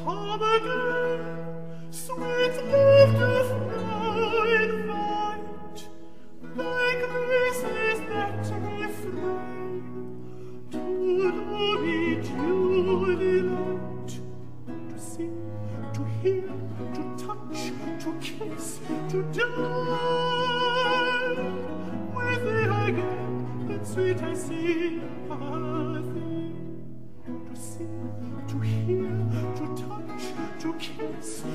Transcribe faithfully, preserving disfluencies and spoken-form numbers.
come again, sweet love to flow in light, like graces that refrain, to do me due delight, to see, to hear, to touch, to kiss, to die. With thee I get that sweet I sympathy, to see, to hear, to touch, to kiss,